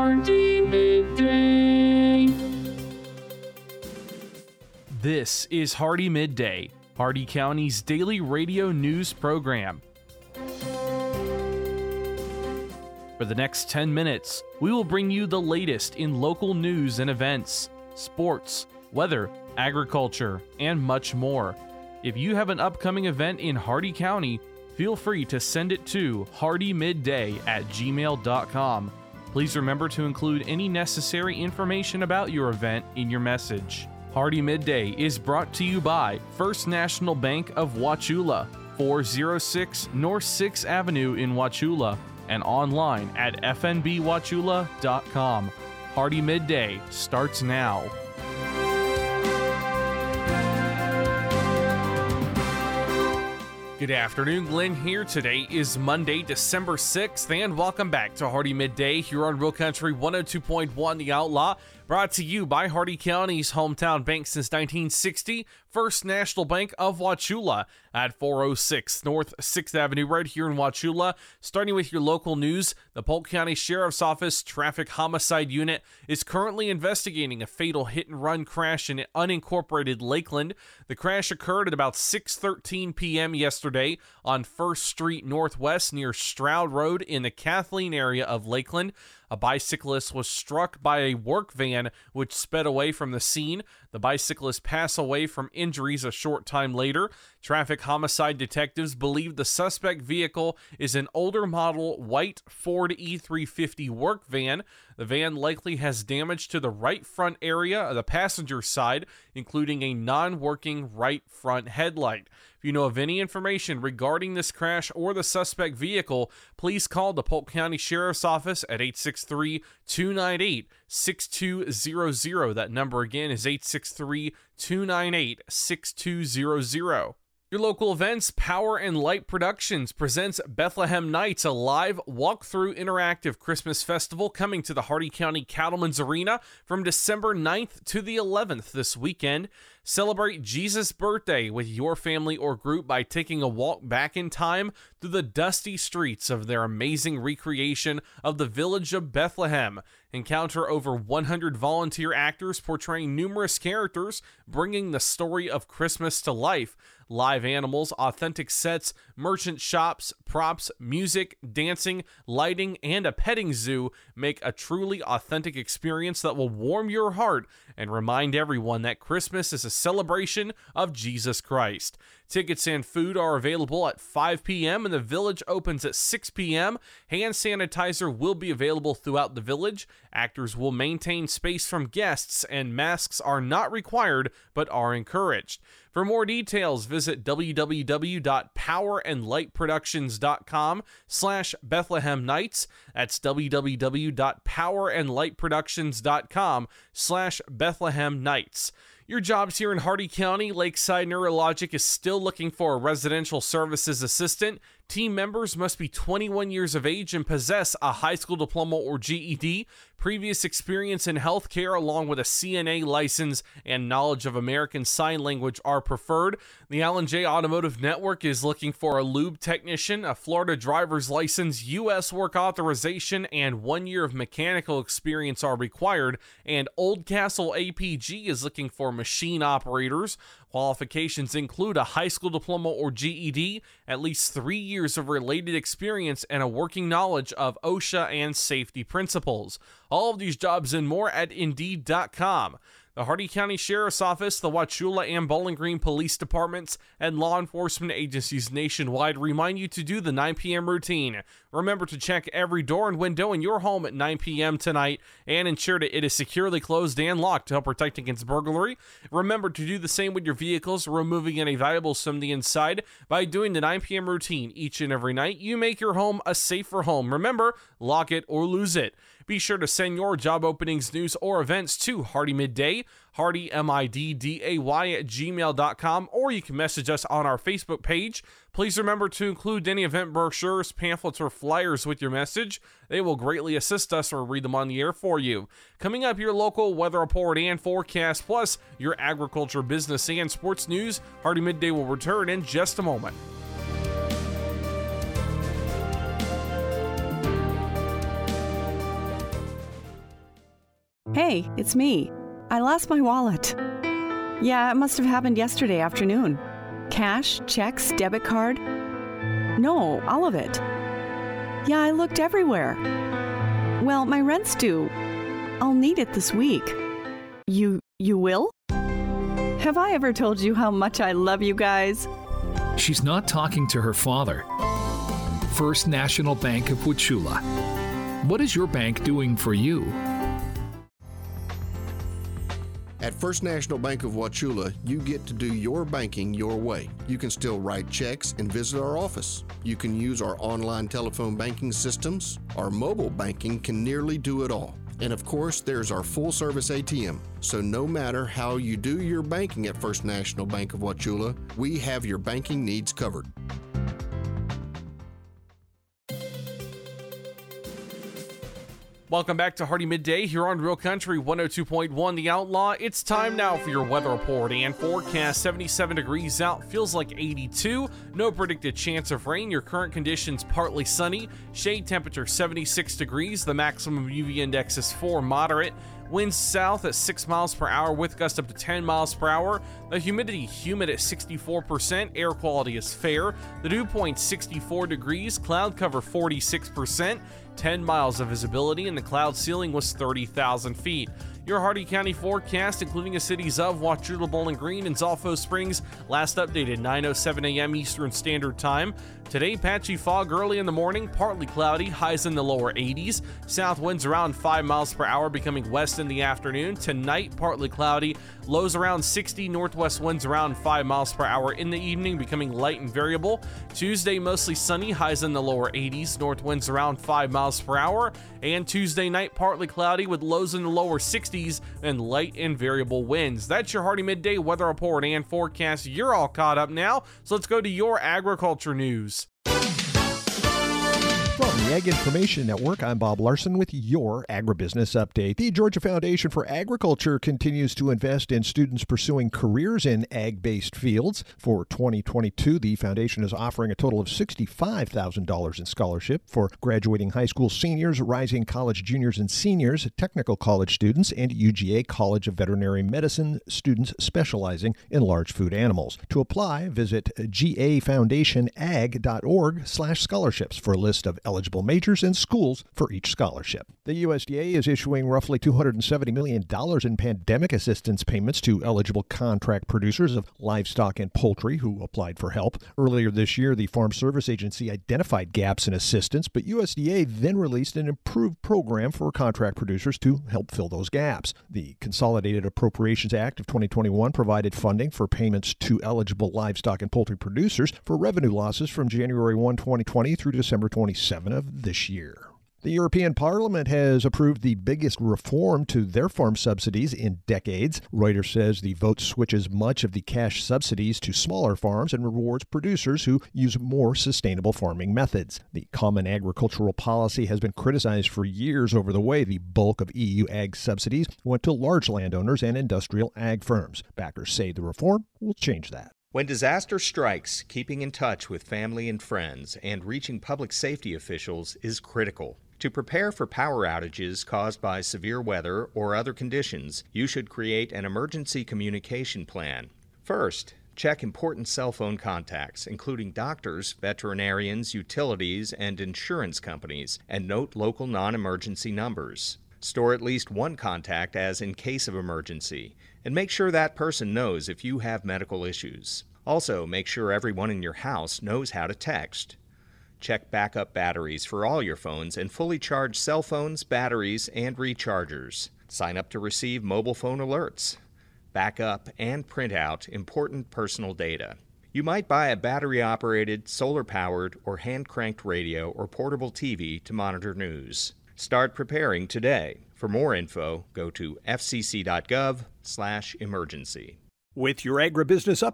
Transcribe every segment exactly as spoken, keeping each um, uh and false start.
Hardy Midday. This is Hardy Midday, Hardy County's daily radio news program. For the next ten minutes, we will bring you the latest in local news and events, sports, weather, agriculture, and much more. If you have an upcoming event in Hardy County, feel free to send it to hardymidday at gmail dot com. Please remember to include any necessary information about your event in your message. Hardy Midday is brought to you by First National Bank of Wauchula, four oh six North sixth Avenue in Wauchula, and online at f n b wauchula dot com. Hardy Midday starts now. Good afternoon, Glenn here. Today is Monday, December sixth, and welcome back to Hardy Midday here on Real Country one oh two point one The Outlaw, brought to you by Hardy County's hometown bank since nineteen sixty, First National Bank of Wauchula at four oh six North sixth Avenue right here in Wauchula. Starting with your local news, the Polk County Sheriff's Office Traffic Homicide Unit is currently investigating a fatal hit-and-run crash in unincorporated Lakeland. The crash occurred at about six thirteen p.m. yesterday on First Street Northwest near Stroud Road in the Kathleen area of Lakeland. A bicyclist was struck by a work van which sped away from the scene. The bicyclist passed away from injuries a short time later. Traffic homicide detectives believe the suspect vehicle is an older model white Ford E three fifty work van. The van likely has damage to the right front area of the passenger side, including a non-working right front headlight. If you know of any information regarding this crash or the suspect vehicle, please call the Polk County Sheriff's Office at eight six three, two nine eight, six two zero zero. That number again is eight six three, two nine eight, six two zero zero. Your local events, Power and Light Productions presents Bethlehem Nights, a live walkthrough interactive Christmas festival coming to the Hardy County Cattlemen's Arena from December ninth to the eleventh this weekend. Celebrate Jesus' birthday with your family or group by taking a walk back in time through the dusty streets of their amazing recreation of the village of Bethlehem. Encounter over one hundred volunteer actors portraying numerous characters, bringing the story of Christmas to life. Live animals, authentic sets, merchant shops, props, music, dancing, lighting, and a petting zoo make a truly authentic experience that will warm your heart and remind everyone that Christmas is a celebration of Jesus Christ. Tickets and food are available at five p.m. and the village opens at six p.m. Hand sanitizer will be available throughout the village. Actors will maintain space from guests and masks are not required but are encouraged. For more details, visit w w w dot power and light productions dot com slash Bethlehem Nights. That's w w w dot power and light productions dot com slash Bethlehem Nights. Your jobs here in Hardy County, Lakeside Neurologic is still looking for a residential services assistant. Team members must be twenty-one years of age and possess a high school diploma or G E D, previous experience in healthcare along with a C N A license and knowledge of American Sign Language are preferred. The Allen J Automotive Network is looking for a lube technician, a Florida driver's license, U S work authorization, and one year of mechanical experience are required. And Old Castle A P G is looking for machine operators. Qualifications include a high school diploma or G E D, at least three years of related experience, and a working knowledge of OSHA and safety principles. All of these jobs and more at Indeed dot com. The Hardy County Sheriff's Office, the Wauchula and Bowling Green Police Departments, and law enforcement agencies nationwide remind you to do the nine p.m. routine. Remember to check every door and window in your home at nine p.m. tonight and ensure that it is securely closed and locked to help protect against burglary. Remember to do the same with your vehicles, removing any valuables from the inside. By doing the nine p.m. routine each and every night, you make your home a safer home. Remember, lock it or lose it. Be sure to send your job openings, news, or events to Hardy Midday, Hardy, M I D D A Y, at gmail dot com, or you can message us on our Facebook page. Please remember to include any event brochures, pamphlets, or flyers with your message. They will greatly assist us or read them on the air for you. Coming up, your local weather report and forecast, plus your agriculture, business, and sports news. Hardy Midday will return in just a moment. Hey, it's me. I lost my wallet. Yeah, it must have happened yesterday afternoon. Cash, checks, debit card. No, all of it. Yeah, I looked everywhere. Well, my rent's due. I'll need it this week. You, you will? Have I ever told you how much I love you guys? She's not talking to her father. First National Bank of Wauchula. What is your bank doing for you? At First National Bank of Wauchula, you get to do your banking your way. You can still write checks and visit our office. You can use our online telephone banking systems. Our mobile banking can nearly do it all. And of course, there's our full-service A T M. So no matter how you do your banking at First National Bank of Wauchula, we have your banking needs covered. Welcome back to Hardee Midday here on Real Country one oh two point one The Outlaw. It's time now for your weather report and forecast. seventy-seven degrees out, feels like eighty-two. No predicted chance of rain. Your current conditions partly sunny. Shade temperature seventy-six degrees. The maximum U V index is four, moderate. Winds south at six miles per hour with gusts up to ten miles per hour. The humidity humid at sixty-four percent. Air quality is fair. The dew point sixty-four degrees. Cloud cover forty-six percent. ten miles of visibility, and the cloud ceiling was thirty thousand feet. Your Hardee County forecast, including the cities of Wauchula, Bowling Green, and Zolfo Springs, last updated nine oh seven a.m. Eastern Standard Time. Today, patchy fog early in the morning, partly cloudy, highs in the lower eighties. South winds around five miles per hour, becoming west in the afternoon. Tonight, partly cloudy, lows around sixty, northwest winds around five miles per hour in the evening, becoming light and variable. Tuesday, mostly sunny, highs in the lower eighties, north winds around five miles per hour. And Tuesday night, partly cloudy with lows in the lower sixties and light and variable winds. That's your Hardee Midday weather report and forecast. You're all caught up now, so let's go to your agriculture news. From the Ag Information Network, I'm Bob Larson with your Agribusiness Update. The Georgia Foundation for Agriculture continues to invest in students pursuing careers in ag-based fields. For twenty twenty-two, the foundation is offering a total of sixty-five thousand dollars in scholarship for graduating high school seniors, rising college juniors and seniors, technical college students, and U G A College of Veterinary Medicine students specializing in large food animals. To apply, visit gafoundationag.org slash scholarships for a list of eligible majors and schools for each scholarship. The U S D A is issuing roughly two hundred seventy million dollars in pandemic assistance payments to eligible contract producers of livestock and poultry who applied for help. Earlier this year, the Farm Service Agency identified gaps in assistance, but U S D A then released an improved program for contract producers to help fill those gaps. The Consolidated Appropriations Act of twenty twenty-one provided funding for payments to eligible livestock and poultry producers for revenue losses from January first, twenty twenty through December twenty-seventh of this year. The European Parliament has approved the biggest reform to their farm subsidies in decades. Reuters says the vote switches much of the cash subsidies to smaller farms and rewards producers who use more sustainable farming methods. The Common Agricultural Policy has been criticized for years over the way the bulk of E U ag subsidies went to large landowners and industrial ag firms. Backers say the reform will change that. When disaster strikes, keeping in touch with family and friends and reaching public safety officials is critical. To prepare for power outages caused by severe weather or other conditions, you should create an emergency communication plan. First, check important cell phone contacts, including doctors, veterinarians, utilities, and insurance companies, and note local non-emergency numbers. Store at least one contact as in case of emergency, and make sure that person knows if you have medical issues. Also, make sure everyone in your house knows how to text. Check backup batteries for all your phones and fully charge cell phones, batteries, and rechargers. Sign up to receive mobile phone alerts. Back up and print out important personal data. You might buy a battery-operated, solar-powered, or hand-cranked radio or portable T V to monitor news. Start preparing today. For more info, go to f c c dot gov slash emergency. With your agribusiness update,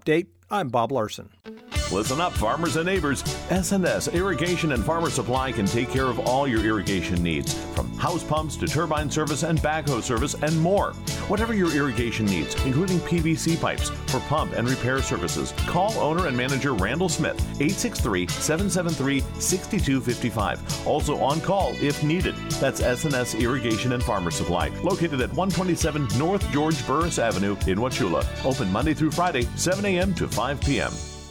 I'm Bob Larson. Listen up, farmers and neighbors. S and S Irrigation and Farmer Supply can take care of all your irrigation needs, from house pumps to turbine service and backhoe service and more. Whatever your irrigation needs, including P V C pipes for pump and repair services, call owner and manager Randall Smith, eight six three, seven seven three, six two five five. Also on call if needed. That's S and S Irrigation and Farmer Supply, located at one twenty-seven North George Burris Avenue in Wauchula. Open Monday through Friday, seven a.m. to five p.m.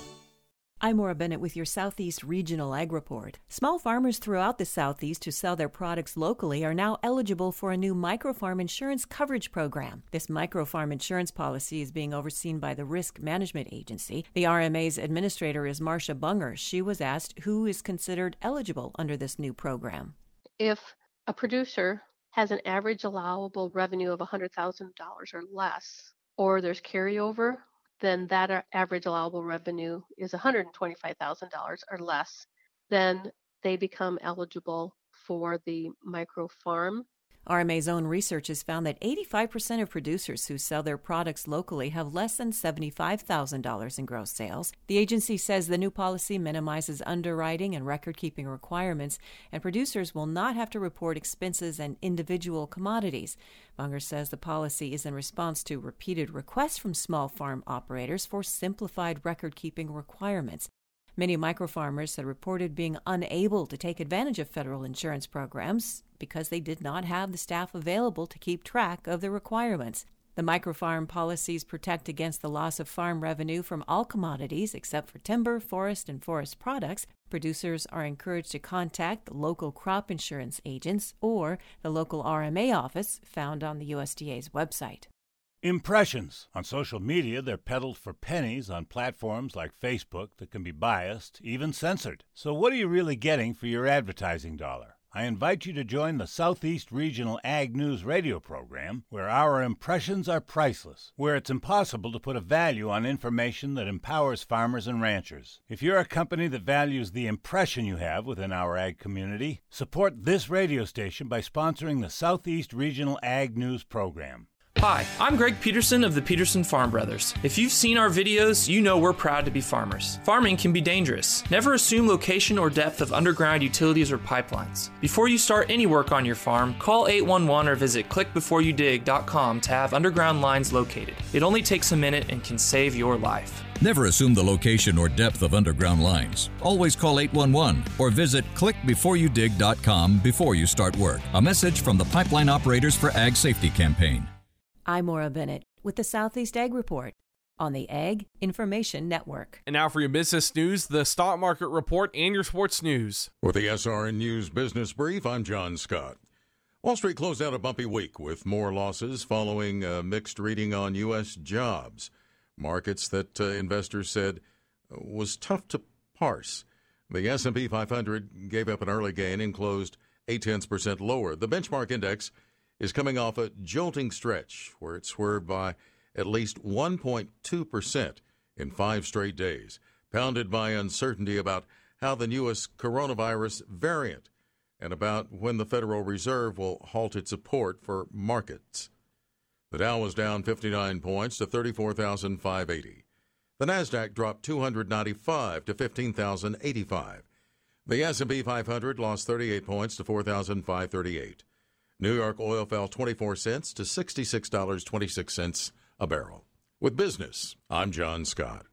I'm Maura Bennett with your Southeast Regional Ag Report. Small farmers throughout the Southeast who sell their products locally are now eligible for a new microfarm insurance coverage program. This microfarm insurance policy is being overseen by the Risk Management Agency. The R M A's administrator is Marcia Bunger. She was asked who is considered eligible under this new program. If a producer has an average allowable revenue of one hundred thousand dollars or less, or there's carryover, then that average allowable revenue is one hundred twenty-five thousand dollars or less, then they become eligible for the micro farm. R M A's own research has found that eighty-five percent of producers who sell their products locally have less than seventy-five thousand dollars in gross sales. The agency says the new policy minimizes underwriting and record-keeping requirements, and producers will not have to report expenses and individual commodities. Bunger says the policy is in response to repeated requests from small farm operators for simplified record-keeping requirements. Many microfarmers have reported being unable to take advantage of federal insurance programs because they did not have the staff available to keep track of the requirements. The microfarm policies protect against the loss of farm revenue from all commodities except for timber, forest, and forest products. Producers are encouraged to contact the local crop insurance agents or the local R M A office found on the U S D A's website. Impressions. On social media, they're peddled for pennies on platforms like Facebook that can be biased, even censored. So what are you really getting for your advertising dollar? I invite you to join the Southeast Regional Ag News radio program, where our impressions are priceless, where it's impossible to put a value on information that empowers farmers and ranchers. If you're a company that values the impression you have within our ag community, support this radio station by sponsoring the Southeast Regional Ag News program. Hi, I'm Greg Peterson of the Peterson Farm Brothers. If you've seen our videos, you know we're proud to be farmers. Farming can be dangerous. Never assume location or depth of underground utilities or pipelines. Before you start any work on your farm, call eight one one or visit click before you dig dot com to have underground lines located. It only takes a minute and can save your life. Never assume the location or depth of underground lines. Always call eight one one or visit click before you dig dot com before you start work. A message from the Pipeline Operators for Ag Safety campaign. I'm Maura Bennett with the Southeast Ag Report on the Ag Information Network. And now for your business news, the stock market report, and your sports news. With the S R N News Business Brief, I'm John Scott. Wall Street closed out a bumpy week with more losses following a mixed reading on U S jobs. Markets that uh, investors said was tough to parse. The S and P five hundred gave up an early gain and closed eight tenths percent lower. The benchmark index is coming off a jolting stretch where it swerved by at least one point two percent in five straight days, pounded by uncertainty about how the newest coronavirus variant and about when the Federal Reserve will halt its support for markets. The Dow was down fifty-nine points to thirty-four thousand five hundred eighty. The Nasdaq dropped two hundred ninety-five to fifteen thousand eighty-five. The S and P five hundred lost thirty-eight points to four thousand five hundred thirty-eight. New York oil fell twenty-four cents to sixty-six dollars and twenty-six cents a barrel. With business, I'm John Scott.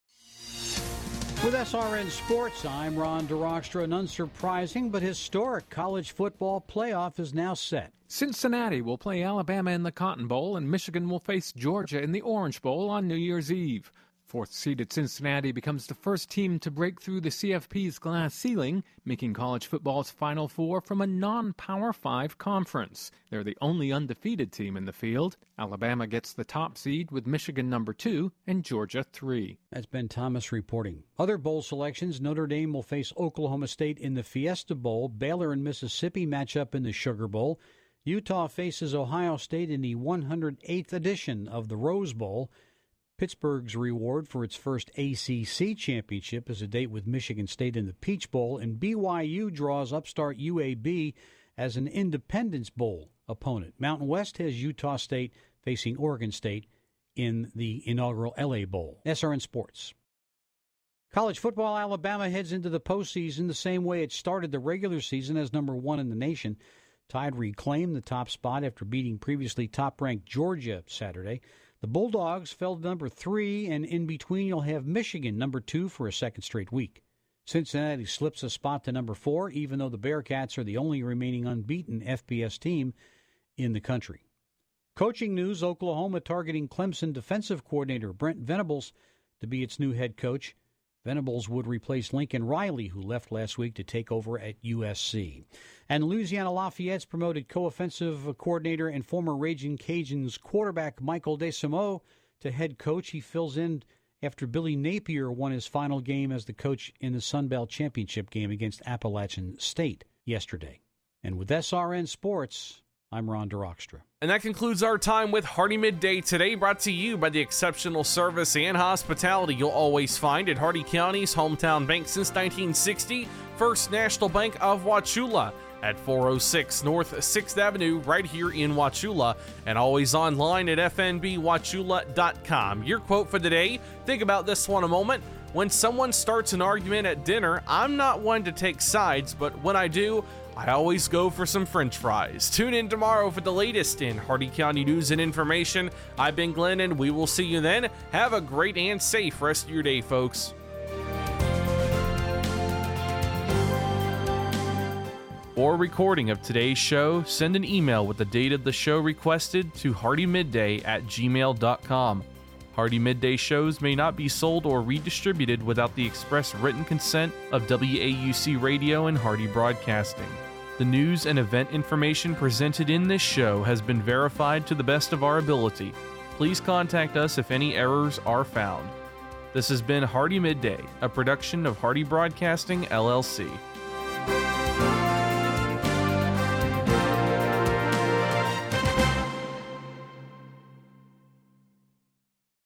With S R N Sports, I'm Ron DeRockstra. An unsurprising but historic college football playoff is now set. Cincinnati will play Alabama in the Cotton Bowl, and Michigan will face Georgia in the Orange Bowl on New Year's Eve. Fourth-seeded Cincinnati becomes the first team to break through the C F P's glass ceiling, making college football's Final Four from a non-Power Five conference. They're the only undefeated team in the field. Alabama gets the top seed with Michigan number two and Georgia three. That's Ben Thomas reporting. Other bowl selections, Notre Dame will face Oklahoma State in the Fiesta Bowl. Baylor and Mississippi match up in the Sugar Bowl. Utah faces Ohio State in the one hundred eighth edition of the Rose Bowl. Pittsburgh's reward for its first A C C championship is a date with Michigan State in the Peach Bowl, and B Y U draws upstart U A B as an Independence Bowl opponent. Mountain West has Utah State facing Oregon State in the inaugural L A Bowl. S R N Sports. College football, Alabama heads into the postseason the same way it started the regular season, as number one in the nation. Tide reclaimed the top spot after beating previously top-ranked Georgia Saturday. The Bulldogs fell to number three, and in between you'll have Michigan, number two, for a second straight week. Cincinnati slips a spot to number four, even though the Bearcats are the only remaining unbeaten F B S team in the country. Coaching news, Oklahoma targeting Clemson defensive coordinator Brent Venables to be its new head coach. Venables would replace Lincoln Riley, who left last week to take over at U S C. And Louisiana Lafayette's promoted co-offensive coordinator and former Raging Cajuns quarterback Michael DeSimo to head coach. He fills in after Billy Napier won his final game as the coach in the Sun Belt Championship game against Appalachian State yesterday. And with S R N Sports, I'm Ron DeRockstra. And that concludes our time with Hardee Midday today, brought to you by the exceptional service and hospitality you'll always find at Hardee County's hometown bank since nineteen sixty, First National Bank of Wauchula, at four oh six North sixth Avenue right here in Wauchula, and always online at f n b wauchula dot com. Your quote for the day, think about this one a moment. When someone starts an argument at dinner, I'm not one to take sides, but when I do, I always go for some French fries. Tune in tomorrow for the latest in Hardee County news and information. I've been Glenn, and we will see you then. Have a great and safe rest of your day, folks. For a recording of today's show, send an email with the date of the show requested to hardymidday at gmail dot com. Hardee Midday shows may not be sold or redistributed without the express written consent of W A U C Radio and Hardee Broadcasting. The news and event information presented in this show has been verified to the best of our ability. Please contact us if any errors are found. This has been Hardee Midday, a production of Hardee Broadcasting, L L C.